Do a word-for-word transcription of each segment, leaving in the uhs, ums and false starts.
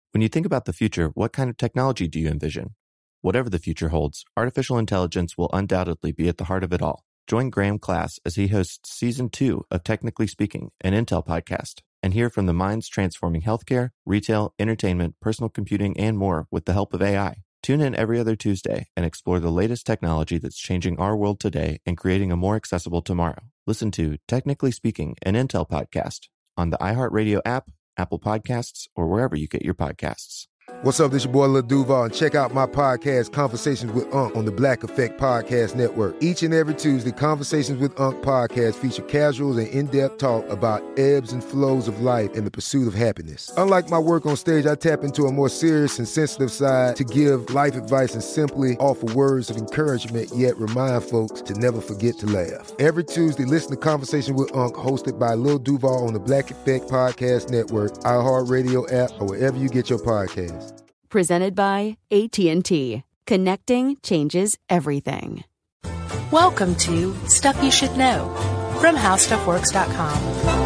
When you think about the future, what kind of technology do you envision? Whatever the future holds, artificial intelligence will undoubtedly be at the heart of it all. Join Graham Class as he hosts Season two of Technically Speaking, an Intel podcast, and hear from the minds transforming healthcare, retail, entertainment, personal computing, and more with the help of A I. Tune in every other Tuesday and explore the latest technology that's changing our world today and creating a more accessible tomorrow. Listen to Technically Speaking, an Intel podcast on the iHeartRadio app, Apple Podcasts, or wherever you get your podcasts. What's up, this your boy Lil Duval, and check out my podcast, Conversations with Unc, on the Black Effect Podcast Network. Each and every Tuesday, Conversations with Unc podcast feature casuals and in-depth talk about ebbs and flows of life and the pursuit of happiness. Unlike my work on stage, I tap into a more serious and sensitive side to give life advice and simply offer words of encouragement, yet remind folks to never forget to laugh. Every Tuesday, listen to Conversations with Unc, hosted by Lil Duval on the Black Effect Podcast Network, iHeartRadio app, or wherever you get your podcasts. Presented by A T and T. Connecting changes everything. Welcome to Stuff You Should Know from How Stuff Works dot com.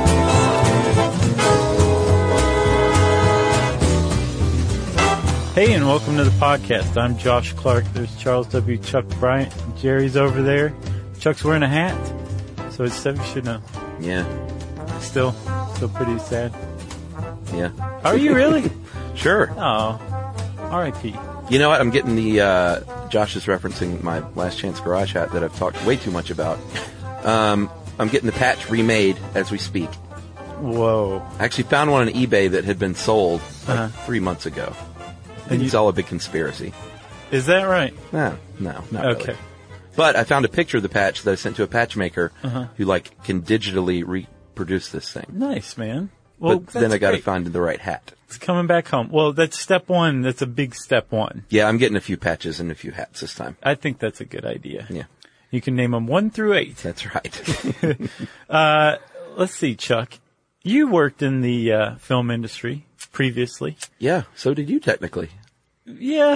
Hey, and welcome to the podcast. I'm Josh Clark. There's Charles W. Chuck Bryant. Jerry's over there. Chuck's wearing a hat, so it's Stuff You Should Know. Yeah. Still, still pretty sad. Yeah. Are you really? Sure. Oh. R I P You know what? I'm getting the, uh, Josh is referencing my Last Chance Garage hat that I've talked way too much about. Um, I'm getting the patch remade as we speak. Whoa. I actually found one on eBay that had been sold like Uh-huh. three months ago. And It's you- all a big conspiracy. Is that right? No, no, not Okay. really. But I found a picture of the patch that I sent to a patch maker Uh-huh. who, like, can digitally reproduce this thing. Nice, man. Well, But then that's I got to great. find the right hat. It's coming back home. Well, that's step one. That's a big step one. Yeah, I'm getting a few patches and a few hats this time. I think that's a good idea. Yeah. You can name them one through eight. That's right. uh, let's see, Chuck. You worked in the uh, film industry previously. Yeah, so did you technically. Yeah.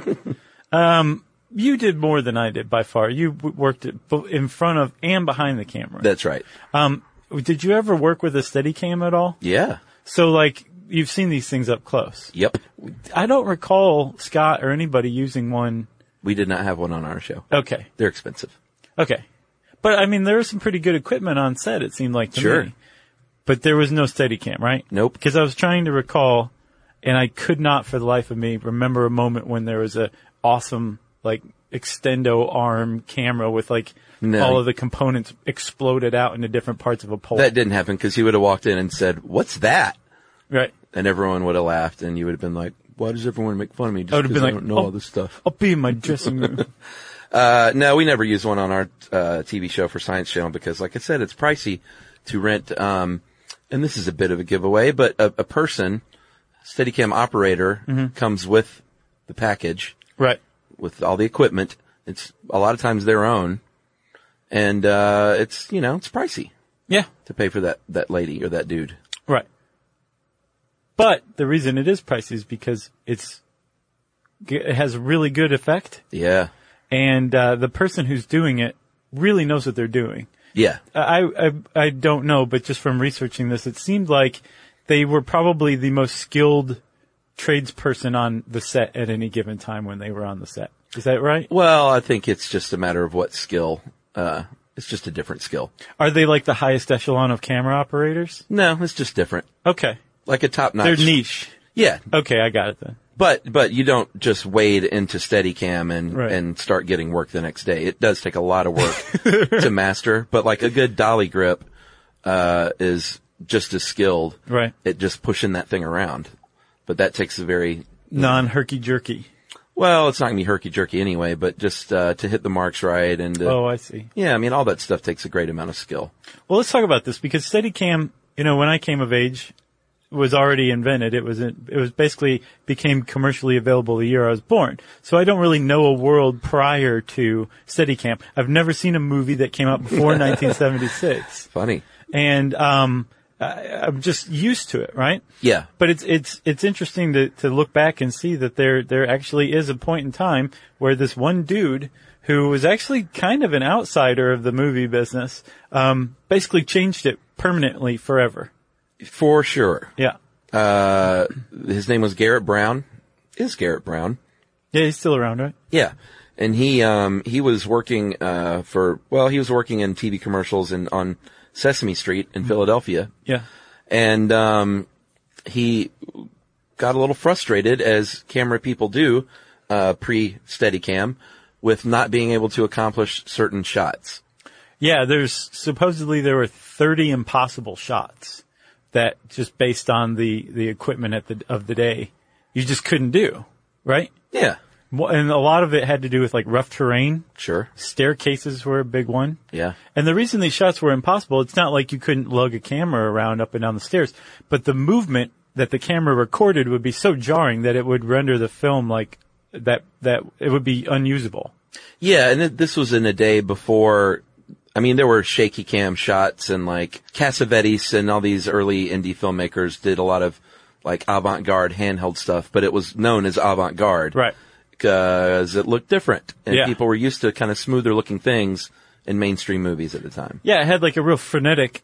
um, you did more than I did by far. You w- worked at, bo- in front of and behind the camera. That's right. Um, did you ever work with a Steadicam at all? Yeah. So, like, you've seen these things up close. Yep. I don't recall Scott or anybody using one. We did not have one on our show. Okay. They're expensive. Okay. But, I mean, there was some pretty good equipment on set, it seemed like to Sure. me. But there was no Steadicam, right? Nope. Because I was trying to recall, and I could not for the life of me remember a moment when there was a awesome, like, extendo arm camera with, like, No. all of the components exploded out into different parts of a pole. That didn't happen because he would have walked in and said, "What's that?" Right. And everyone would have laughed, and you would have been like, "Why does everyone make fun of me just I would have because been I like, don't know oh, all this stuff?" I'll be in my dressing room. Uh, no, we never used one on our uh, T V show for Science Channel because, like I said, it's pricey to rent. Um, and this is a bit of a giveaway, but a, a person, Steadicam operator, Mm-hmm. comes with the package, Right. with all the equipment. It's a lot of times their own, and uh, it's you know it's pricey Yeah. to pay for that that lady or that dude. Right. But the reason it is pricey is because it's it has a really good effect, Yeah, and uh, the person who's doing it really knows what they're doing. yeah, I, I I don't know, but just from researching this, it seemed like they were probably the most skilled tradesperson on the set at any given time when they were on the set. Is that right? Well, I think it's just a matter of what skill. Uh, it's just a different skill. Are they like the highest echelon of camera operators? No, it's just different. Okay. Like a top notch. They're niche. Yeah, Okay, I got it then. but but you don't just wade into Steadicam and Right. and start getting work the next day. It does take a lot of work to master. But like a good dolly grip uh, is just as skilled Right. at just pushing that thing around. But that takes a very Non-herky-jerky. well, it's not gonna be herky jerky anyway. But just uh, to hit the marks right and to, Oh, I see. yeah, I mean all that stuff takes a great amount of skill. Well, let's talk about this because Steadicam, you know, when I came of age, was already invented. It was it was basically became commercially available the year I was born. So I don't really know a world prior to Steadicam. I've never seen a movie that came out before nineteen seventy-six, Funny, and um, I, I'm just used to it, right? yeah. But it's it's it's interesting to to look back and see that there there actually is a point in time where this one dude who was actually kind of an outsider of the movie business, um, basically changed it permanently forever. For sure. Yeah. Uh, his name was Garrett Brown. Is Garrett Brown? Yeah, he's still around, right? Yeah. And he, um, he was working, uh, for, well, he was working in T V commercials and on Sesame Street in mm-hmm. Philadelphia. Yeah. And, um, he got a little frustrated, as camera people do, uh, pre-Steadicam, with not being able to accomplish certain shots. Yeah, there's, supposedly there were thirty impossible shots that just based on the, the equipment at the, of the day, you just couldn't do, right? Yeah. And a lot of it had to do with like rough terrain. Sure. Staircases were a big one. Yeah. And the reason these shots were impossible, it's not like you couldn't lug a camera around up and down the stairs, but the movement that the camera recorded would be so jarring that it would render the film like that, that it would be unusable. Yeah. And th- this was in a day before, I mean, there were shaky cam shots, and like Cassavetes and all these early indie filmmakers did a lot of like avant-garde handheld stuff, but it was known as avant-garde. Right. Because it looked different, and yeah. people were used to kind of smoother looking things in mainstream movies at the time. Yeah, it had like a real frenetic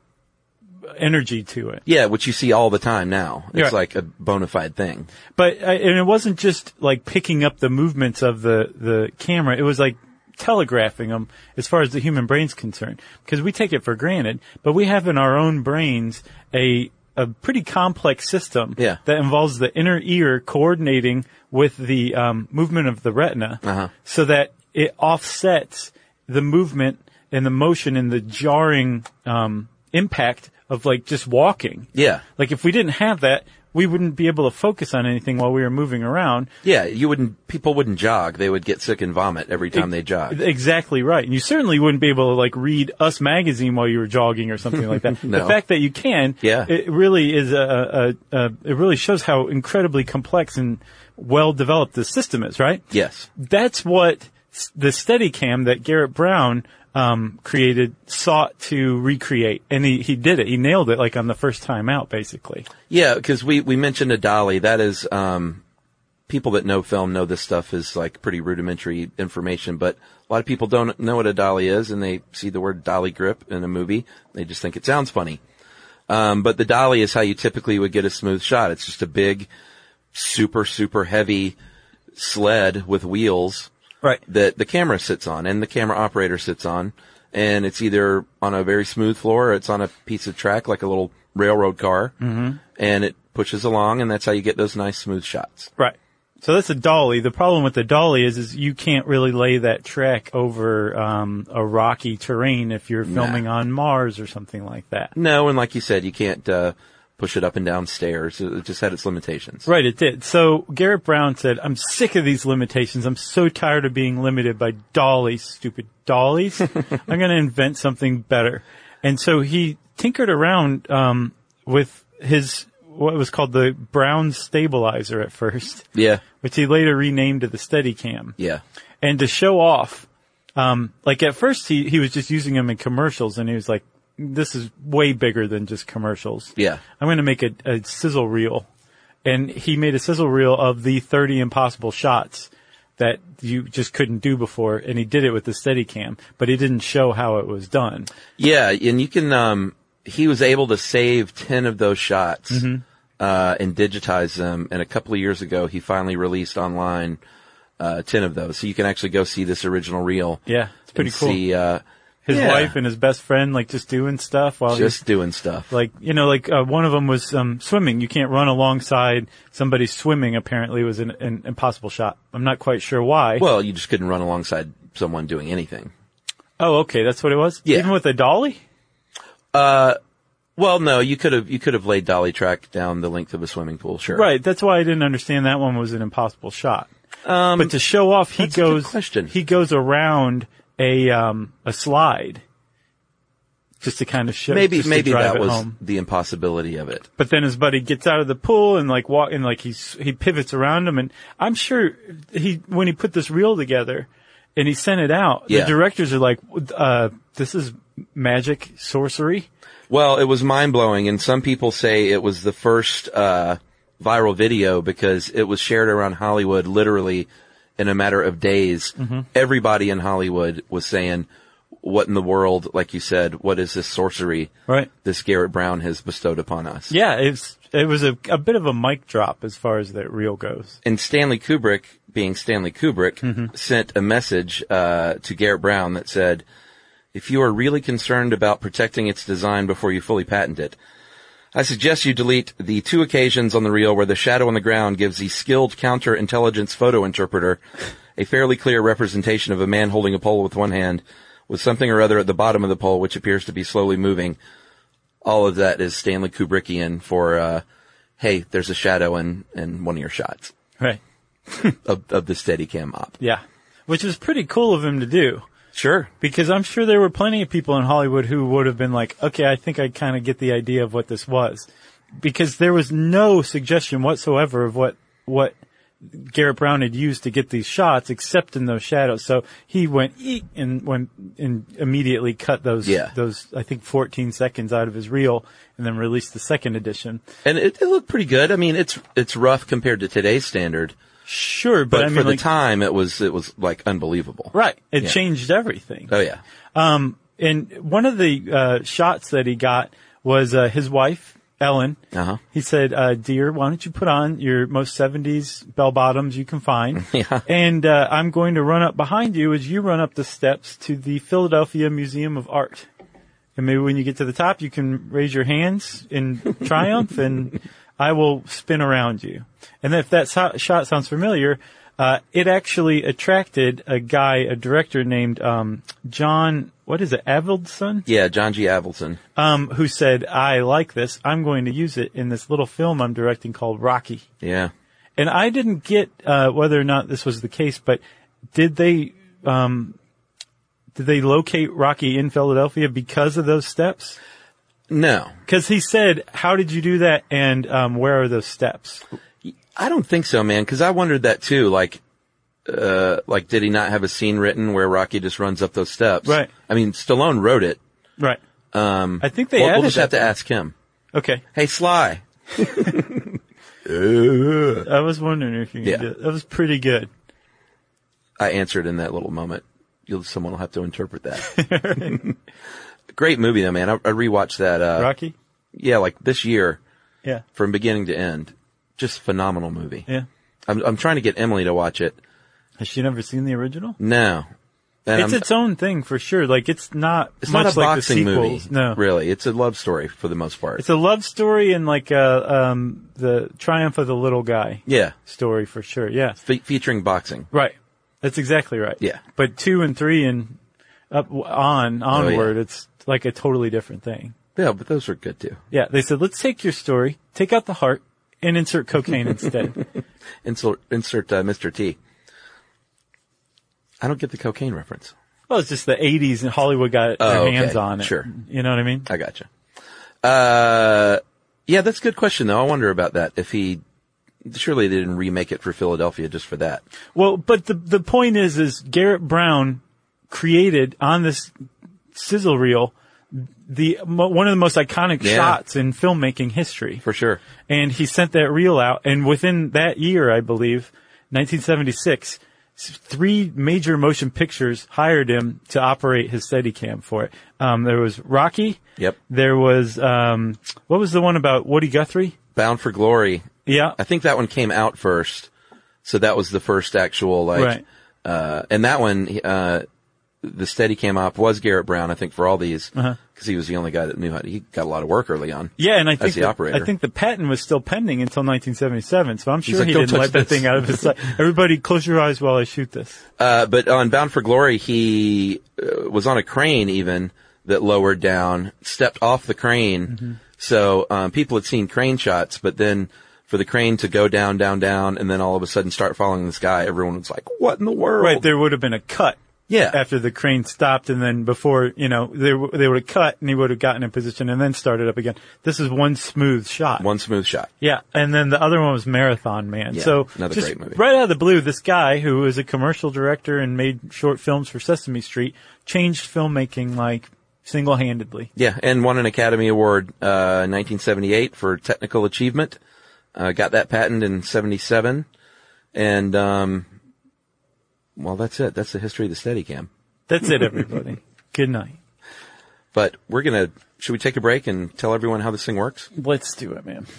energy to it. Yeah, which you see all the time now. It's right. like a bona fide thing. But, uh, and it wasn't just like picking up the movements of the, the camera, it was like telegraphing them as far as the human brain's concerned. Because we take it for granted, but we have in our own brains a a pretty complex system yeah. that involves the inner ear coordinating with the um, movement of the retina uh-huh. so that it offsets the movement and the motion and the jarring um, impact of like just walking. Yeah. Like if we didn't have that, we wouldn't be able to focus on anything while we were moving around. Yeah, you wouldn't, people wouldn't jog. They would get sick and vomit every time it, they jogged. Exactly right. And you certainly wouldn't be able to like read Us magazine while you were jogging or something like that. No. The fact that you can, yeah. it really is a, a, a, it really shows how incredibly complex and well developed this system is, right? Yes. That's what the Steadicam that Garrett Brown um created sought to recreate, and he he did it. He nailed it like on the first time out, basically. Yeah, because we we mentioned a dolly. That is, um people that know film know this stuff is like pretty rudimentary information, but a lot of people don't know what a dolly is, and they see the word dolly grip in a movie, they just think it sounds funny. Um but the dolly is how you typically would get a smooth shot. It's just a big, super super heavy sled with wheels. Right. That the camera sits on and the camera operator sits on, and it's either on a very smooth floor or it's on a piece of track like a little railroad car, mm-hmm. and it pushes along, and that's how you get those nice smooth shots. Right. So that's a dolly. The problem with the dolly is, is you can't really lay that track over um a rocky terrain if you're filming nah. on Mars or something like that. No, and like you said, you can't uh push it up and down stairs. It just had its limitations. Right, it did. So Garrett Brown said, I'm sick of these limitations. I'm so tired of being limited by dollies, stupid dollies. I'm going to invent something better. And so he tinkered around um with his, what was called the Brown stabilizer at first. Yeah. Which he later renamed to the Steadicam. Yeah. And to show off, um like at first he, he was just using them in commercials, and he was like, this is way bigger than just commercials. Yeah. I'm going to make a, a sizzle reel. And he made a sizzle reel of the thirty impossible shots that you just couldn't do before. And he did it with the Steadicam, but he didn't show how it was done. Yeah. And you can, um, he was able to save ten of those shots, mm-hmm. uh, and digitize them. And a couple of years ago, he finally released online, uh, ten of those. So you can actually go see this original reel. Yeah. It's pretty cool. See, uh, His yeah. wife and his best friend, like, just doing stuff while just he's, doing stuff. Like, you know, like, uh, one of them was, um, swimming. You can't run alongside somebody swimming, apparently, was an, an impossible shot. I'm not quite sure why. Well, you just couldn't run alongside someone doing anything. Oh, okay. That's what it was? Yeah. Even with a dolly? Uh, well, no, you could have, you could have laid dolly track down the length of a swimming pool, sure. Right. That's why I didn't understand that one was an impossible shot. Um, but to show off, he that's a good goes, question. he goes around a, um, a slide. Just to kind of show, maybe just maybe to drive that it was home. the impossibility of it. But then his buddy gets out of the pool and like walk and like he's he pivots around him, and I'm sure he when he put this reel together and he sent it out, yeah. the directors are like, uh, "This is magic sorcery." Well, it was mind blowing, and some people say it was the first uh viral video because it was shared around Hollywood literally in a matter of days. Mm-hmm. Everybody in Hollywood was saying, what in the world, like you said, what is this sorcery Right. this Garrett Brown has bestowed upon us? Yeah, it's it was a, a bit of a mic drop as far as that reel goes. And Stanley Kubrick, being Stanley Kubrick, Mm-hmm. sent a message uh, to Garrett Brown that said, if you are really concerned about protecting its design before you fully patent it, I suggest you delete the two occasions on the reel where the shadow on the ground gives the skilled counterintelligence photo interpreter a fairly clear representation of a man holding a pole with one hand with something or other at the bottom of the pole which appears to be slowly moving. All of that is Stanley Kubrickian for, uh, hey, there's a shadow in, in one of your shots Right. of, of the Steadicam op. Yeah. Which is pretty cool of him to do. Sure. Because I'm sure there were plenty of people in Hollywood who would have been like, okay, I think I kind of get the idea of what this was. Because there was no suggestion whatsoever of what, what Garrett Brown had used to get these shots except in those shadows. So he went eek and went and immediately cut those, Yeah. those, I think fourteen seconds out of his reel and then released the second edition. And it, it looked pretty good. I mean, it's, it's rough compared to today's standard. Sure, but, But I mean, for the like, time, it was, it was like unbelievable. right. It Yeah. changed everything. Oh yeah. Um, and one of the, uh, shots that he got was, uh, his wife, Ellen. Uh-huh. He said, uh, dear, why don't you put on your most seventies bell bottoms you can find? Yeah. And, uh, I'm going to run up behind you as you run up the steps to the Philadelphia Museum of Art. And maybe when you get to the top, you can raise your hands in triumph and I will spin around you. And if that so- shot sounds familiar, uh, it actually attracted a guy, a director named, um, John, what is it, Avildsen? Yeah, John G. Avildsen. Um, who said, I like this. I'm going to use it in this little film I'm directing called Rocky. Yeah. And I didn't get, uh, whether or not this was the case, but did they, um, did they locate Rocky in Philadelphia because of those steps? No. Because he said, how did you do that? And, um, where are those steps? I don't think so, man, because I wondered that too. Like, uh, like, did he not have a scene written where Rocky just runs up those steps? Right. I mean, Stallone wrote it. Right. Um, I think they we'll, added we'll just have that to there. ask him. Okay. Hey, Sly. I was wondering if you could Yeah. do it. That was pretty good. I answered in that little moment. You'll, someone will have to interpret that. Great movie though, man. I, I rewatched that, uh, Rocky? yeah, like this year Yeah. from beginning to end. Just phenomenal movie. Yeah. I'm, I'm trying to get Emily to watch it. Has she never seen the original? No. And It's I'm- its own thing for sure. Like, it's not It's much not a like the boxing movie. sequels. No. Really. It's a love story for the most part. It's a love story and like, uh, um, the triumph of the little guy yeah. story for sure. Yeah. Fe- featuring boxing. Right. That's exactly right. Yeah. But two and three and up on, onward, Oh, yeah. it's like a totally different thing. Yeah, but those are good too. Yeah. They said, let's take your story, take out the heart, and insert cocaine instead. Insert, insert uh, Mister T. I don't get the cocaine reference. Well, it's just the eighties and Hollywood got their Oh, okay. hands on it. Sure. You know what I mean? I gotcha. Uh, yeah, that's a good question though. I wonder about that. If he, surely they didn't remake it for Philadelphia just for that. Well, but the the point is, is Garrett Brown created on this sizzle reel the mo- one of the most iconic Yeah. shots in filmmaking history. For sure. And he sent that reel out, and within that year, I believe, nineteen seventy-six, s- three major motion pictures hired him to operate his Steadicam for it. Um, there was Rocky. Yep. There was um, what was the one about Woody Guthrie? Bound for Glory. Yeah. I think that one came out first. So that was the first actual, like, Right. uh, and that one, uh, the Steadicam op was Garrett Brown, I think, for all these, because Uh-huh. he was the only guy that knew how to, he got a lot of work early on. Yeah, and I As think the the, operator. I think the patent was still pending until nineteen seventy-seven. So I'm sure like, he "Don't didn't let touch that this." thing out of his sight. Everybody, close your eyes while I shoot this. Uh, but on Bound for Glory, he uh, was on a crane even that lowered down, stepped off the crane. Mm-hmm. So, um, people had seen crane shots, but then for the crane to go down, down, down, and then all of a sudden start following this guy, everyone was like, what in the world? Right, there would have been a cut. Yeah. After the crane stopped, and then before, you know, they w- they would have cut, and he would have gotten in position, and then started up again. This is one smooth shot. One smooth shot. Yeah, and then the other one was Marathon Man. Yeah, so another just great movie. right out of the blue, this guy who was a commercial director and made short films for Sesame Street changed filmmaking like single-handedly. Yeah, and won an Academy Award, uh, in nineteen seventy-eight for technical achievement. Uh, got that patent in seventy-seven. And, um, well, that's it. That's the history of the Steadicam. That's it, everybody. Good night. But we're going to, should we take a break and tell everyone how this thing works? Let's do it, man.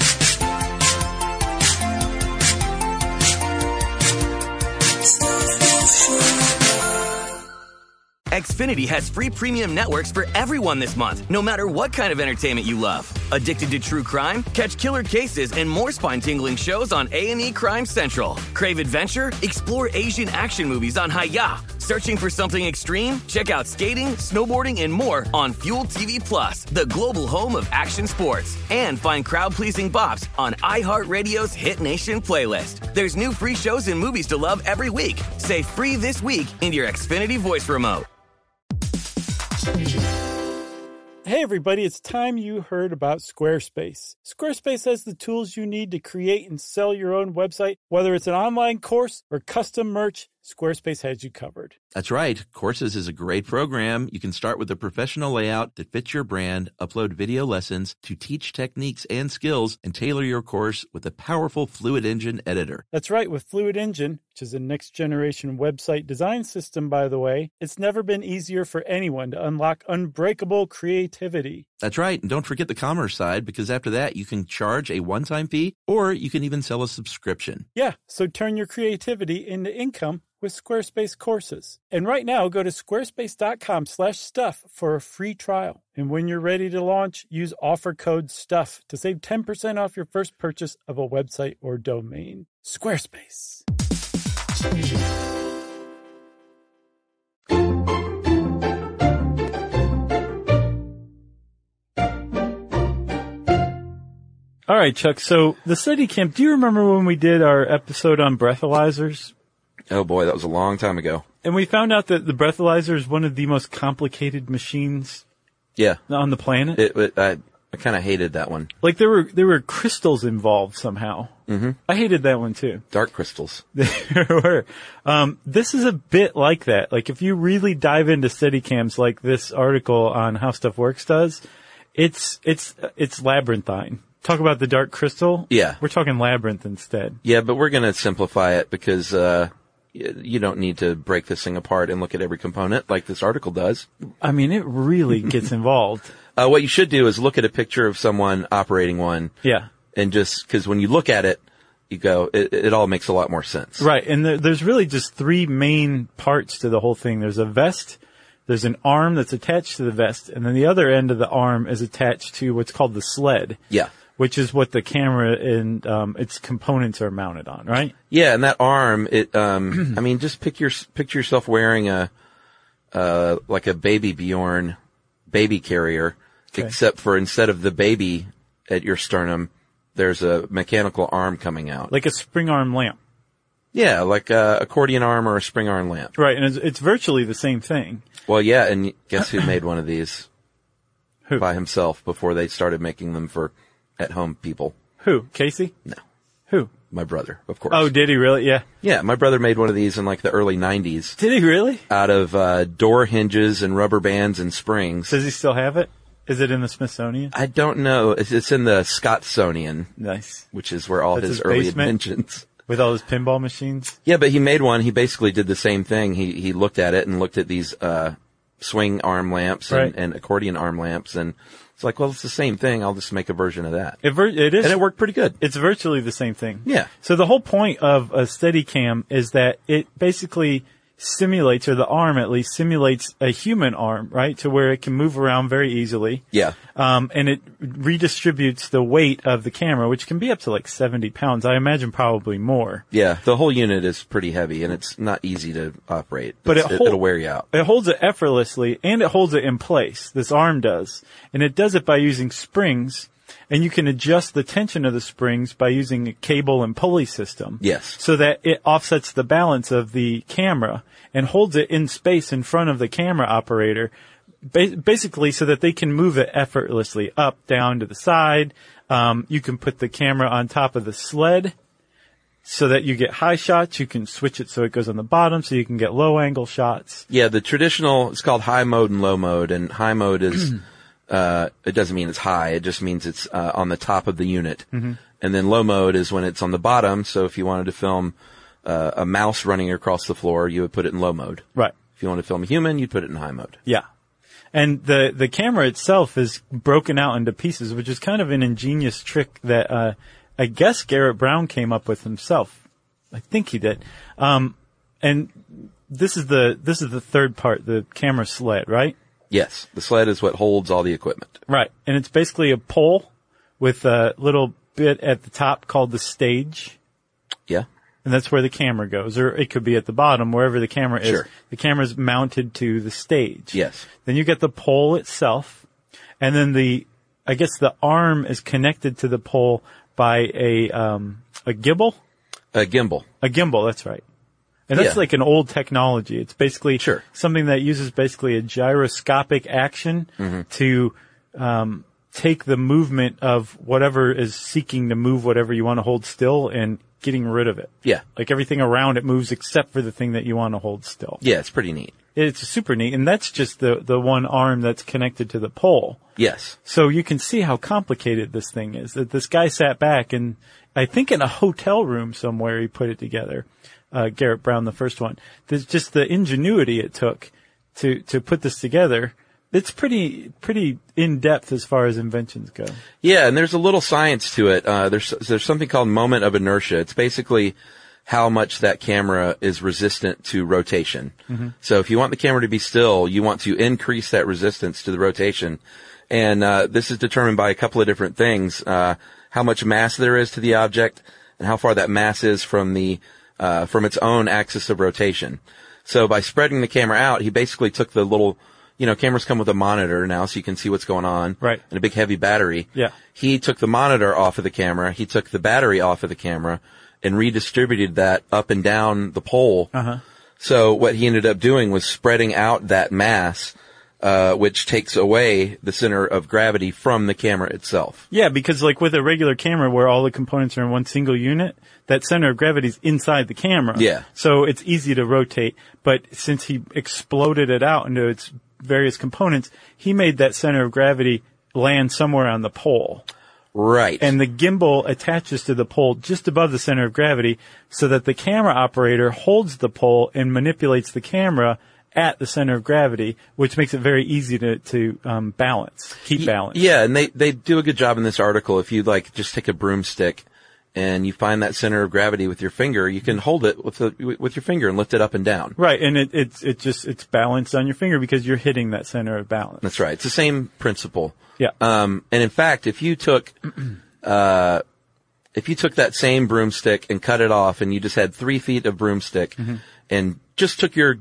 Xfinity has free premium networks for everyone this month, no matter what kind of entertainment you love. Addicted to true crime? Catch killer cases and more spine-tingling shows on A and E Crime Central. Crave adventure? Explore Asian action movies on Hi-Ya. Searching for something extreme? Check out skating, snowboarding, and more on Fuel T V Plus, the global home of action sports. And find crowd-pleasing bops on iHeartRadio's Hit Nation playlist. There's new free shows and movies to love every week. Say free this week in your Xfinity voice remote. Hey everybody, it's time you heard about Squarespace. Squarespace has the tools you need to create and sell your own website. Whether it's an online course or custom merch, Squarespace has you covered. That's right. Courses is a great program. You can start with a professional layout that fits your brand, upload video lessons to teach techniques and skills, and tailor your course with a powerful Fluid Engine editor. That's right. With Fluid Engine, which is a next-generation website design system, by the way, it's never been easier for anyone to unlock unbreakable creativity. That's right. And don't forget the commerce side, because after that, you can charge a one-time fee, or you can even sell a subscription. Yeah, so turn your creativity into income with Squarespace courses. And right now, go to squarespace.com slash stuff for a free trial. And when you're ready to launch, use offer code STUFF to save ten percent off your first purchase of a website or domain. Squarespace. All right, Chuck. So the Steadicam, do you remember when we did our episode on breathalyzers? Oh boy, that was a long time ago. And we found out that the breathalyzer is one of the most complicated machines Yeah. on the planet. It, it, I, I kind of hated that one. Like there were there were crystals involved somehow. Mm-hmm. I hated that one too. Dark crystals. There were. Um, this is a bit like that. Like if you really dive into Steadicams like this article on How Stuff Works does, it's it's it's labyrinthine. Talk about the dark crystal. Yeah. We're talking labyrinth instead. Yeah, but we're going to simplify it because uh you don't need to break this thing apart and look at every component like this article does. I mean, it really gets involved. Uh, what you should do is look at a picture of someone operating one. Yeah. And just, because when you look at it, you go, it, it all makes a lot more sense. Right. And there, there's really just three main parts to the whole thing. There's a vest, there's an arm that's attached to the vest, and then the other end of the arm is attached to what's called the sled. Yeah. Which is what the camera and um, its components are mounted on, right? Yeah, and that arm, it, um, I mean, just pick your, picture yourself wearing a, uh, like a baby Bjorn baby carrier, okay. Except for instead of the baby at your sternum, there's a mechanical arm coming out. Like a spring arm lamp. Yeah, like a accordion arm or a spring arm lamp. Right, and it's, it's virtually the same thing. Well, yeah, and guess who made one of these? Who? By himself before they started making them for at-home people. Who? Casey? No. Who? My brother, of course. Oh, did he really? Yeah. Yeah, my brother made one of these in like the early nineties. Did he really? Out of uh door hinges and rubber bands and springs. Does he still have it? Is it in the Smithsonian? I don't know. It's, it's in the Scottsonian. Nice. Which is where all That's his, his early basement? inventions. With all his pinball machines? Yeah, but he made one. He basically did the same thing. He he looked at it and looked at these uh swing arm lamps and, right. and accordion arm lamps, and it's like, well, it's the same thing. I'll just make a version of that. It, ver- it is. And it worked pretty good. It's virtually the same thing. Yeah. So the whole point of a Steadicam is that it basically simulates, or the arm at least, simulates a human arm, right? To where it can move around very easily. Yeah. Um, and it redistributes the weight of the camera, which can be up to like seventy pounds. I imagine probably more. Yeah. The whole unit is pretty heavy, and it's not easy to operate. But it's, it hold, it'll wear you out. It holds it effortlessly, and it holds it in place. This arm does. And it does it by using springs. And you can adjust the tension of the springs by using a cable and pulley system. Yes. So that it offsets the balance of the camera and holds it in space in front of the camera operator, ba- basically so that they can move it effortlessly up, down, to the side. Um, you can put the camera on top of the sled so that you get high shots. You can switch it so it goes on the bottom so you can get low angle shots. Yeah, the traditional, it's called high mode and low mode, and high mode is... Uh, it doesn't mean it's high. It just means it's, uh, on the top of the unit. Mm-hmm. And then low mode is when it's on the bottom. So if you wanted to film, uh, a mouse running across the floor, you would put it in low mode. Right. If you want to film a human, you'd put it in high mode. Yeah. And the, the camera itself is broken out into pieces, which is kind of an ingenious trick that, uh, I guess Garrett Brown came up with himself. I think he did. Um, and this is the, this is the third part, the camera sled, right? Yes. The sled is what holds all the equipment. Right. And it's basically a pole with a little bit at the top called the stage. Yeah. And that's where the camera goes, or it could be at the bottom, wherever the camera is. Sure. The camera's mounted to the stage. Yes. Then you get the pole itself, and then the, I guess the arm is connected to the pole by a, um, a gimbal? A gimbal. A gimbal, that's right. And that's Yeah. like an old technology. It's basically Sure. something that uses basically a gyroscopic action Mm-hmm. to, um, take the movement of whatever is seeking to move whatever you want to hold still and getting rid of it. Yeah. Like everything around it moves except for the thing that you want to hold still. Yeah, it's pretty neat. It's super neat. And that's just the, the one arm that's connected to the pole. Yes. So you can see how complicated this thing is. That this guy sat back and I think in a hotel room somewhere he put it together. Uh, Garrett Brown, the first one. There's just the ingenuity it took to, to put this together. It's pretty, pretty in-depth as far as inventions go. Yeah, and there's a little science to it. Uh, there's, there's something called moment of inertia. It's basically how much that camera is resistant to rotation. Mm-hmm. So if you want the camera to be still, you want to increase that resistance to the rotation. And, uh, this is determined by a couple of different things. Uh, how much mass there is to the object and how far that mass is from the, uh, from its own axis of rotation. So by spreading the camera out, he basically took the little, you know, cameras come with a monitor now so you can see what's going on. Right. And a big heavy battery. Yeah. He took the monitor off of the camera. He took the battery off of the camera and redistributed that up and down the pole. Uh-huh. So what he ended up doing was spreading out that mass, uh, which takes away the center of gravity from the camera itself. Yeah, because like with a regular camera where all the components are in one single unit, that center of gravity is inside the camera. Yeah. So it's easy to rotate. But since he exploded it out into its various components, he made that center of gravity land somewhere on the pole. Right. And the gimbal attaches to the pole just above the center of gravity so that the camera operator holds the pole and manipulates the camera at the center of gravity, which makes it very easy to, to um, balance, keep balance. Yeah, and they, they do a good job in this article. If you like just take a broomstick and you find that center of gravity with your finger, you can hold it with the, with your finger and lift it up and down. Right, and it, it's, it just, it's balanced on your finger because you're hitting that center of balance. That's right. It's the same principle. Yeah. Um, and in fact, if you took, uh, if you took that same broomstick and cut it off and you just had three feet of broomstick mm-hmm. and just took your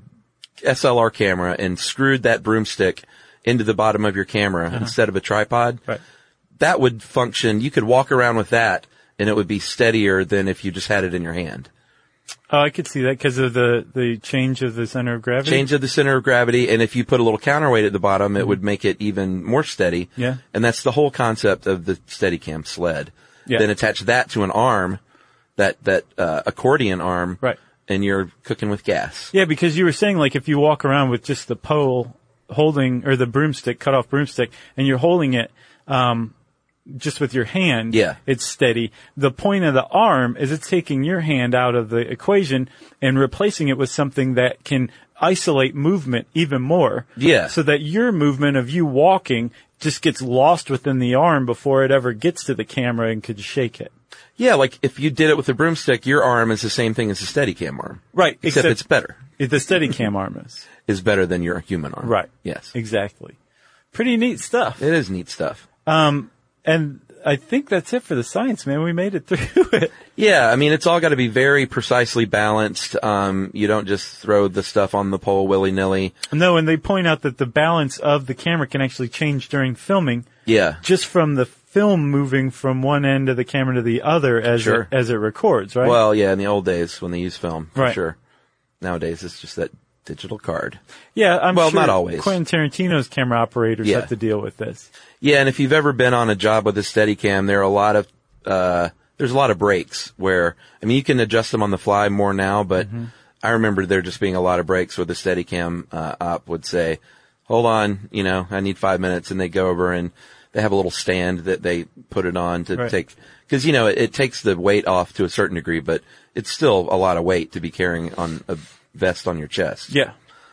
S L R camera and screwed that broomstick into the bottom of your camera uh-huh. instead of a tripod, right. that would function. You could walk around with that and it would be steadier than if you just had it in your hand. Oh, I could see that because of the, the change of the center of gravity. Change of the center of gravity, and if you put a little counterweight at the bottom, it mm-hmm. would make it even more steady. Yeah. And that's the whole concept of the Steadicam sled. Yeah. Then attach that to an arm, that, that, uh, accordion arm. Right. And you're cooking with gas. Yeah, because you were saying like if you walk around with just the pole holding, or the broomstick, cut off broomstick, and you're holding it, um, just with your hand, yeah. it's steady. The point of the arm is it's taking your hand out of the equation and replacing it with something that can isolate movement even more. Yeah. So that your movement of you walking just gets lost within the arm before it ever gets to the camera and could shake it. Yeah, like if you did it with a broomstick, your arm is the same thing as a Steadicam arm. Right. Except, except it's better. The Steadicam arm is. Is better than your human arm. Right. Yes. Exactly. Pretty neat stuff. It is neat stuff. Um, and I think that's it for the science, man. We made it through it. Yeah, I mean, it's all got to be very precisely balanced. Um, you don't just throw the stuff on the pole willy-nilly. No, and they point out that the balance of the camera can actually change during filming. Yeah. Just from the film moving from one end of the camera to the other as sure. it, as it records, right? Well, yeah, in the old days when they used film, for right. sure. Nowadays, it's just that digital card. Yeah, I'm well, sure not always. Quentin Tarantino's camera operators yeah. have to deal with this. Yeah, and if you've ever been on a job with a Steadicam, there are a lot of, uh, there's a lot of breaks where, I mean, you can adjust them on the fly more now, but mm-hmm. I remember there just being a lot of breaks where the Steadicam, uh, op would say, hold on, you know, I need five minutes, and they go over and they have a little stand that they put it on to right. take, cause you know, it, it takes the weight off to a certain degree, but it's still a lot of weight to be carrying on a vest on your chest. Yeah.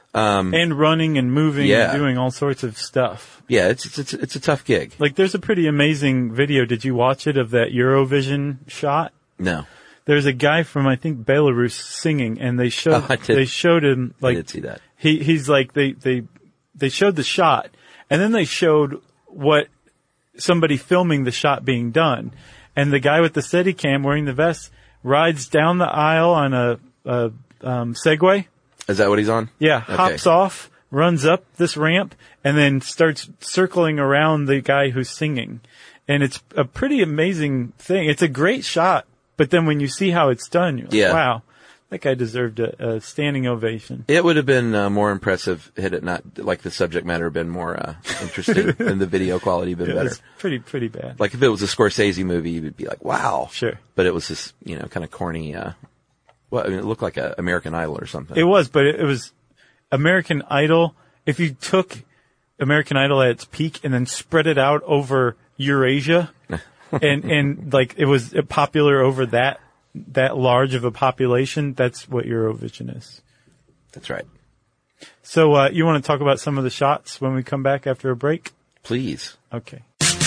Um, and running and moving yeah. and doing all sorts of stuff. Yeah, it's, it's, it's, it's a tough gig. Like, there's a pretty amazing video. Did you watch it of that Eurovision shot? No. There's a guy from, I think, Belarus singing, and they showed, Oh, I did. they showed him, like, I did see that. He, he's like, they, they, they showed the shot, and then they showed what somebody filming the shot being done. And the guy with the Steadicam wearing the vest rides down the aisle on a, a um, Segway. Is that what he's on? Yeah, Okay. hops off, runs up this ramp, and then starts circling around the guy who's singing. And it's a pretty amazing thing. It's a great shot, but then when you see how it's done, you're like, Yeah. wow, that guy deserved a, a standing ovation. It would have been uh, more impressive had it not, like the subject matter had been more uh, interesting and the video quality been Yeah, better. it's pretty, pretty bad. Like if it was a Scorsese movie, you'd be like, wow. Sure. But it was this, you know, kind of corny, uh, well, I mean, it looked like a American Idol or something. It was, but it, it was American Idol. If you took American Idol at its peak and then spread it out over Eurasia, and and like it was popular over that that large of a population, that's what Eurovision is. That's right. So uh, you want to talk about some of the shots when we come back after a break? Please. Okay.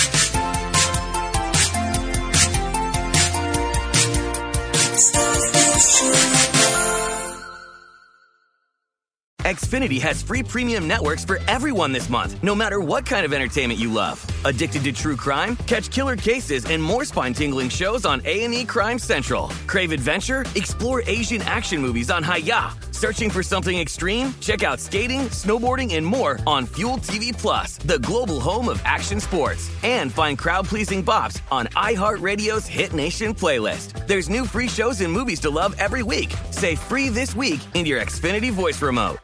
Xfinity has free premium networks for everyone this month, no matter what kind of entertainment you love. Addicted to true crime? Catch killer cases and more spine-tingling shows on A and E Crime Central. Crave adventure? Explore Asian action movies on Hi-Ya. Searching for something extreme? Check out skating, snowboarding, and more on Fuel T V Plus, the global home of action sports. And find crowd-pleasing bops on iHeartRadio's Hit Nation playlist. There's new free shows and movies to love every week. Say free this week in your Xfinity voice remote.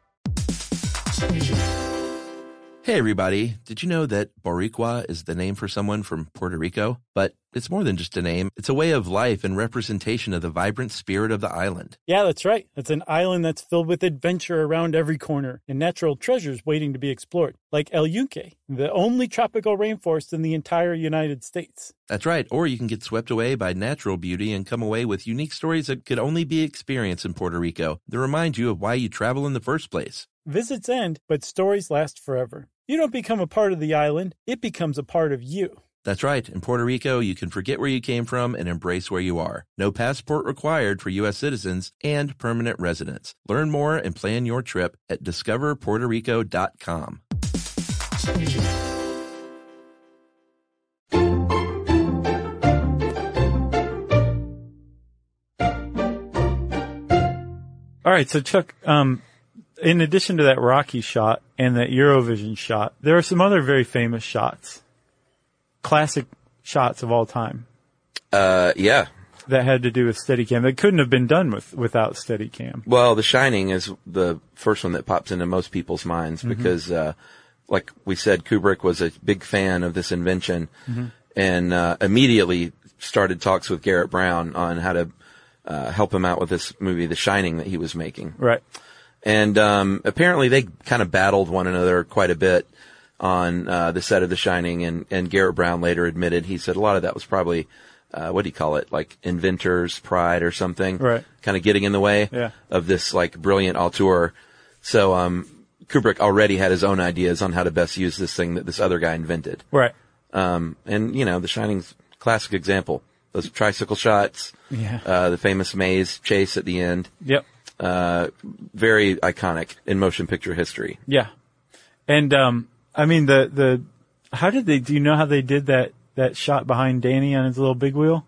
Hey everybody, did you know that Boricua is the name for someone from Puerto Rico? But it's more than just a name. It's a way of life and representation of the vibrant spirit of the island. Yeah, that's right. It's an island that's filled with adventure around every corner and natural treasures waiting to be explored, like El Yunque, the only tropical rainforest in the entire United States. That's right. Or you can get swept away by natural beauty and come away with unique stories that could only be experienced in Puerto Rico that remind you of why you travel in the first place. Visits end, but stories last forever. You don't become a part of the island, it becomes a part of you. That's right. In Puerto Rico, you can forget where you came from and embrace where you are. No passport required for U S citizens and permanent residents. Learn more and plan your trip at discover puerto rico dot com. All right, so Chuck, um, in addition to that Rocky shot and that Eurovision shot, there are some other very famous shots, classic shots of all time. Uh, yeah. That had to do with Steadicam. That couldn't have been done with without Steadicam. Well, The Shining is the first one that pops into most people's minds Mm-hmm. because, uh, like we said, Kubrick was a big fan of this invention Mm-hmm. and uh, immediately started talks with Garrett Brown on how to uh, help him out with this movie, The Shining, that he was making. Right. And um, apparently they kind of battled one another quite a bit on uh, the set of The Shining, and, and Garrett Brown later admitted, he said a lot of that was probably, uh, what do you call it, like inventor's pride or something. Right. Kind of getting in the way Yeah. of this like brilliant auteur. So um, Kubrick already had his own ideas on how to best use this thing that this other guy invented. Right. Um, and, you know, The Shining's a classic example. Those tricycle shots, Yeah. uh, the famous maze chase at the end. Yep. Uh, very iconic in motion picture history. Yeah. And, um, I mean, the, the, how did they, do you know how they did that, that shot behind Danny on his little big wheel?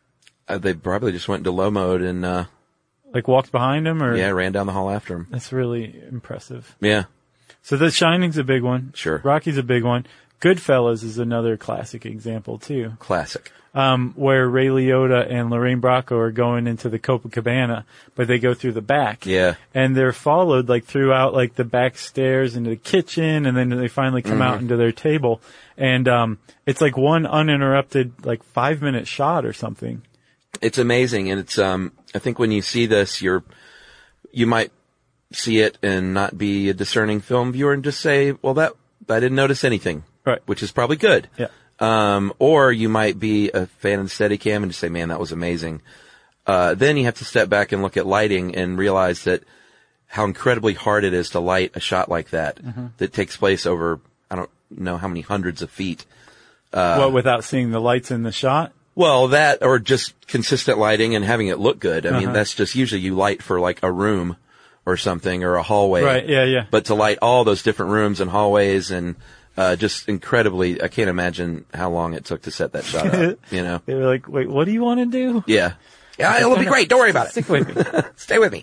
Uh, they probably just went into low mode and, uh, Like walked behind him or? yeah, ran down the hall after him. That's really impressive. Yeah. So The Shining's a big one. Sure. Rocky's a big one. Goodfellas is another classic example too. Classic. Um, where Ray Liotta and Lorraine Bracco are going into the Copacabana, but they go through the back. Yeah. And they're followed like throughout like the back stairs into the kitchen, and then they finally come Mm-hmm. out into their table. And, um, it's like one uninterrupted, like five minute shot or something. It's amazing. And it's, um, I think when you see this, you're, you might see it and not be a discerning film viewer and just say, well, that, I didn't notice anything. Right. Which is probably good. Yeah. Um, or you might be a fan of the Steadicam and just say, man, that was amazing. Uh, then you have to step back and look at lighting and realize that how incredibly hard it is to light a shot like that Mm-hmm. that takes place over, I don't know how many hundreds of feet. what, without seeing the lights in the shot? Well, that or just consistent lighting and having it look good. I mean, Uh-huh. that's just usually you light for like a room or something or a hallway. Right, yeah, yeah. But to light all those different rooms and hallways and uh just incredibly, I can't imagine how long it took to set that shot up, you know? They were like, wait, what do you want to do? Yeah. Yeah, it'll be great. Don't worry about it. Stick with me. Stay with me.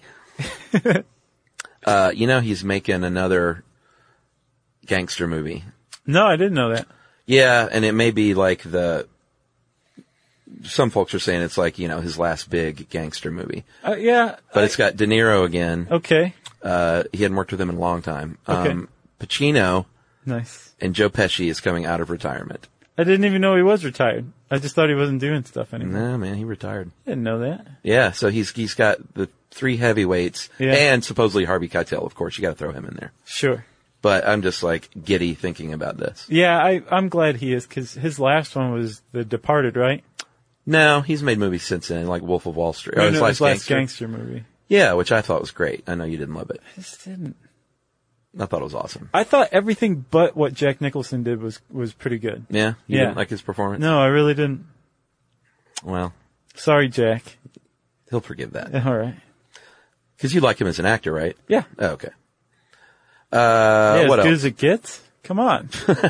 uh, you know, he's making another gangster movie. No, I didn't know that. Yeah, and it may be like the, some folks are saying it's like, you know, his last big gangster movie. Uh, yeah. But I- it's got De Niro again. Okay. Uh, he hadn't worked with him in a long time. Okay. Um, Pacino Nice. and Joe Pesci is coming out of retirement. I didn't even know he was retired. I just thought he wasn't doing stuff anymore. No, man, he retired. I didn't know that. Yeah, so he's, he's got the three heavyweights Yeah. and supposedly Harvey Keitel, of course. You gotta throw him in there. Sure. But I'm just like giddy thinking about this. Yeah, I, I'm glad he is, because his last one was The Departed, right? No, he's made movies since then, like Wolf of Wall Street. No, Oh, no, his last his last gangster. gangster movie. Yeah, which I thought was great. I know you didn't love it. I just didn't. I thought it was awesome. I thought everything but what Jack Nicholson did was, was pretty good. Yeah? You Yeah. didn't like his performance? No, I really didn't. Well, Sorry, Jack. he'll forgive that. All right. Because you like him as an actor, right? Yeah. Oh, okay. Uh, yeah, what as good else? as it gets. Come on.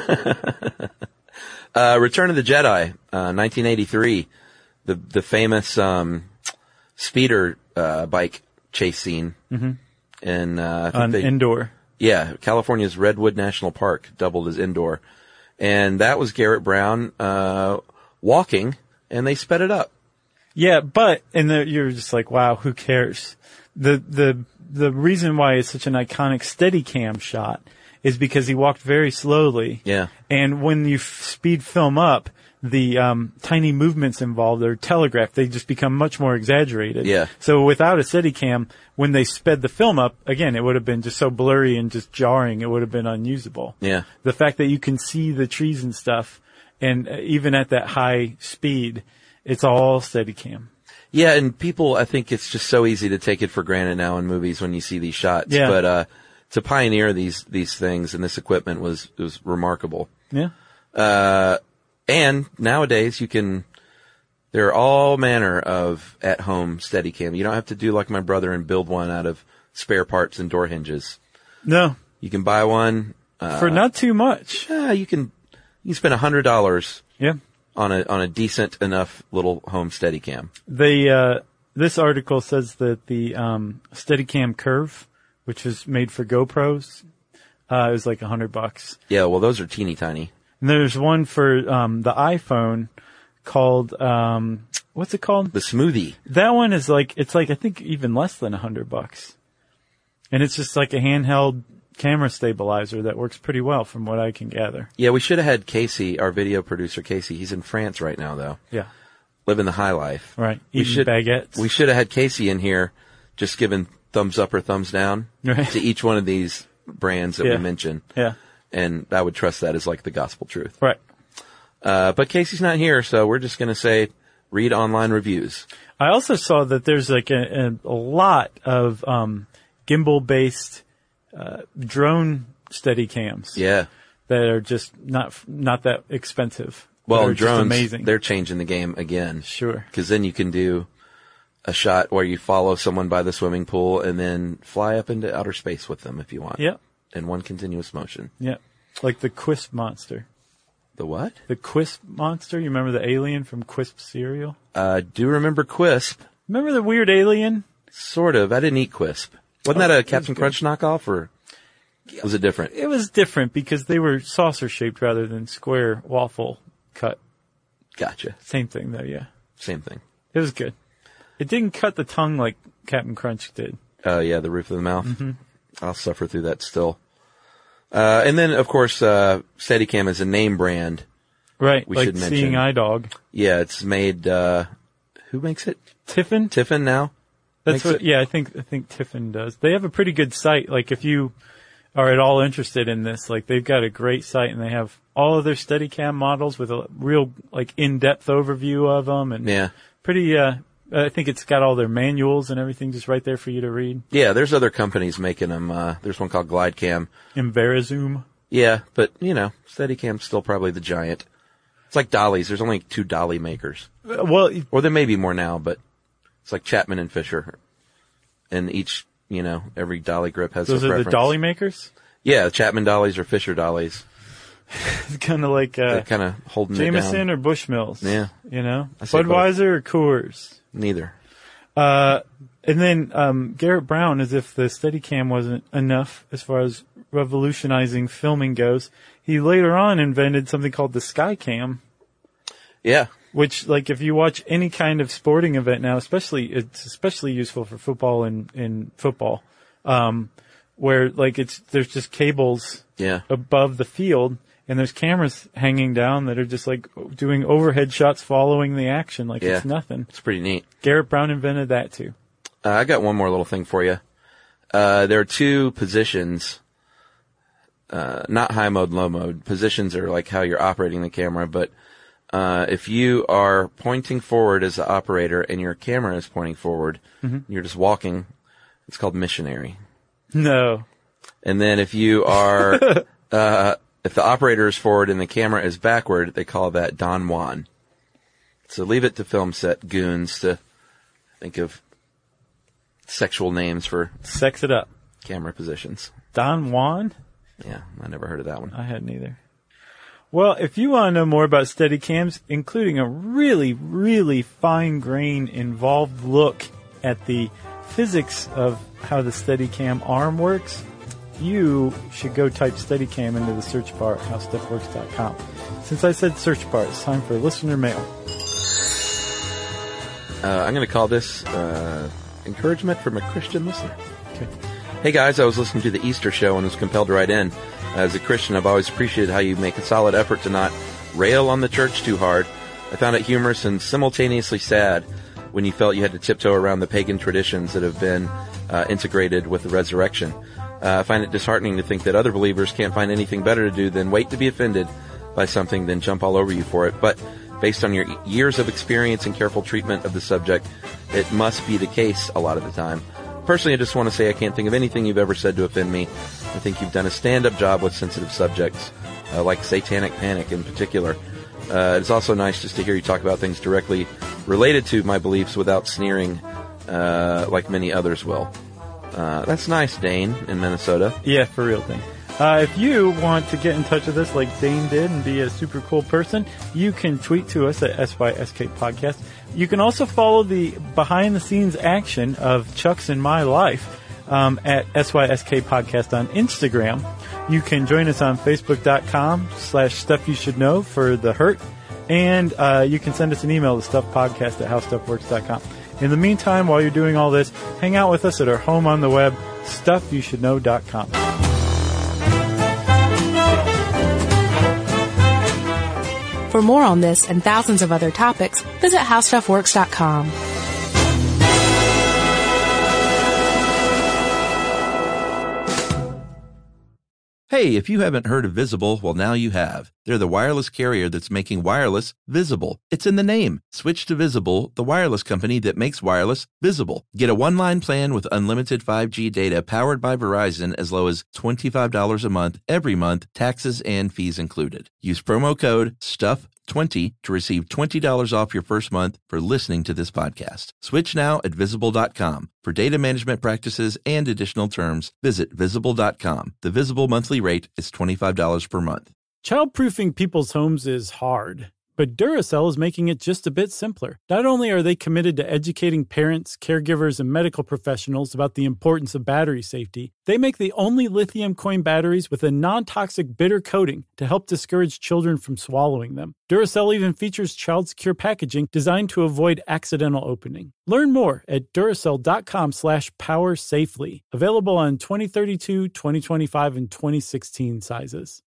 Uh, Return of the Jedi, uh, nineteen eighty-three. The, the famous, um, speeder, uh, bike chase scene. Mm-hmm. And, uh, I think On they, indoor. yeah, California's Redwood National Park doubled as indoor. And that was Garrett Brown, uh, walking, and they sped it up. Yeah, but, and the, you're just like, wow, who cares? The, the, the reason why it's such an iconic Steadicam shot is because he walked very slowly. Yeah. And when you f- speed film up, the um, tiny movements involved are telegraphed. They just become much more exaggerated. Yeah. So without a Steadicam, when they sped the film up, again, it would have been just so blurry and just jarring, it would have been unusable. Yeah. The fact that you can see the trees and stuff, and uh, even at that high speed, it's all Steadicam. Yeah, and people, I think it's just so easy to take it for granted now in movies when you see these shots. Yeah. But, uh, to pioneer these, these things and this equipment was, was remarkable. Yeah. Uh, and nowadays you can, there are all manner of at-home Steadicam. You don't have to do like my brother and build one out of spare parts and door hinges. No. You can buy one, uh, For not too much. yeah, you can, you can spend a hundred dollars Yeah. on a, on a decent enough little home Steadicam. The, uh, this article says that the, um, Steadicam Curve, which is made for GoPros, uh, is like a hundred bucks. Yeah, well those are teeny tiny. And there's one for, um, the iPhone called, um, what's it called? The Smoothie. That one is like, it's like, I think even less than a hundred bucks. And it's just like a handheld camera stabilizer that works pretty well from what I can gather. Yeah, we should have had Casey, our video producer Casey. He's in France right now though. Yeah. Living the high life. Right. We Eating should, baguettes. we should have had Casey in here just giving thumbs up or thumbs down Right. to each one of these brands that Yeah. we mentioned. Yeah. And I would trust that as like the gospel truth. Right. Uh, but Casey's not here, so we're just going to say read online reviews. I also saw that there's like a, a, a lot of, um, gimbal based, uh, drone Steadicams. Yeah. That are just not, not that expensive. Well, They're and just drones, amazing. they're changing the game again. Sure. Because then you can do a shot where you follow someone by the swimming pool and then fly up into outer space with them if you want. Yep. In one continuous motion. Yep. Like the Quisp monster. The what? The Quisp monster? You remember the alien from Quisp cereal? Uh, do remember Quisp. Remember the weird alien? Sort of. I didn't eat Quisp. Wasn't Oh, that a it Captain was Crunch knockoff or was it different? It was different because they were saucer shaped rather than square waffle cut. Gotcha. Same thing though, yeah. Same thing. It was good. It didn't cut the tongue like Captain Crunch did. Oh, yeah, the roof of the mouth. Mm-hmm. I'll suffer through that still. Uh, and then, of course, uh, Steadicam is a name brand. Right, We like should mention. Seeing Eye Dog. Yeah, it's made, uh, who makes it? Tiffin? Tiffin now? That's makes what, it? yeah, I think, I think Tiffin does. They have a pretty good site. Like if you are at all interested in this, like they've got a great site and they have all of their Steadicam models with a real, like, in-depth overview of them and Yeah. pretty, uh, I think it's got all their manuals and everything just right there for you to read. Yeah, there's other companies making them. Uh, there's one called GlideCam. Inverazoom. Yeah, but, you know, Steadicam's still probably the giant. It's like dollies. There's only two dolly makers. Uh, well, or there may be more now, but it's like Chapman and Fisher. And each, you know, every dolly grip has those a are preference. the dolly makers? Yeah, Chapman dollies or Fisher dollies. It's kind of like uh, kind of holding Jameson it down. or Bushmills. Yeah. You know? Budweiser both. Or Coors? Neither. Uh, and then um, Garrett Brown, as if the Steadicam wasn't enough as far as revolutionizing filming goes, he later on invented something called the Skycam. Yeah. Which, like, if you watch any kind of sporting event now, especially, it's especially useful for football and, and football, um, where, like, it's, there's just cables yeah. above the field, and there's cameras hanging down that are just, like, doing overhead shots following the action like yeah. it's nothing. It's pretty neat. Garrett Brown invented that, too. Uh, I got one more little thing for you. Uh, there are two positions, uh, not high mode, low mode. Positions are like how you're operating the camera, but Uh, if you are pointing forward as the operator and your camera is pointing forward, mm-hmm. you're just walking, it's called missionary. No. And then if you are, uh, if the operator is forward and the camera is backward, they call that Don Juan. So leave it to film set goons to think of sexual names for sex it up camera positions. Don Juan? Yeah, I never heard of that one. I hadn't either. Well, if you want to know more about Steadicams, including a really, really fine-grained, involved look at the physics of how the Steadicam arm works, you should go type Steadicam into the search bar at how stuff works dot com. Since I said search bar, it's time for listener mail. Uh, I'm going to call this uh, encouragement from a Christian listener. Okay. Hey guys, I was listening to the Easter show and was compelled to write in. As a Christian, I've always appreciated how you make a solid effort to not rail on the church too hard. I found it humorous and simultaneously sad when you felt you had to tiptoe around the pagan traditions that have been uh, integrated with the resurrection. Uh, I find it disheartening to think that other believers can't find anything better to do than wait to be offended by something than jump all over you for it. But based on your years of experience and careful treatment of the subject, it must be the case a lot of the time. Personally, I just want to say I can't think of anything you've ever said to offend me. I think you've done a stand-up job with sensitive subjects, uh, like satanic panic in particular. Uh, it's also nice just to hear you talk about things directly related to my beliefs without sneering, uh, like many others will. Uh, that's nice, Dane in Minnesota. Yeah, for real thing. Uh, if you want to get in touch with us like Dane did and be a super cool person, you can tweet to us at S Y S K Podcast. You can also follow the behind-the-scenes action of Chuck's and my life um, at S Y S K Podcast on Instagram. You can join us on Facebook.com slash Stuff You Should Know for The Hurt. And uh, you can send us an email to stuffpodcast at howstuffworks dot com. In the meantime, while you're doing all this, hang out with us at our home on the web, stuff you should know dot com. For more on this and thousands of other topics, visit how stuff works dot com. Hey, if you haven't heard of Visible, well, now you have. They're the wireless carrier that's making wireless visible. It's in the name. Switch to Visible, the wireless company that makes wireless visible. Get a one-line plan with unlimited five G data powered by Verizon as low as twenty-five dollars a month every month, taxes and fees included. Use promo code stuff twenty to receive twenty dollars off your first month for listening to this podcast. Switch now at visible dot com. For data management practices and additional terms, visit visible dot com. The Visible monthly rate is twenty-five dollars per month. Childproofing people's homes is hard, but Duracell is making it just a bit simpler. Not only are they committed to educating parents, caregivers, and medical professionals about the importance of battery safety, they make the only lithium coin batteries with a non-toxic bitter coating to help discourage children from swallowing them. Duracell even features child-secure packaging designed to avoid accidental opening. Learn more at Duracell.com slash power safely. Available on twenty thirty-two, twenty twenty-five, and twenty sixteen sizes.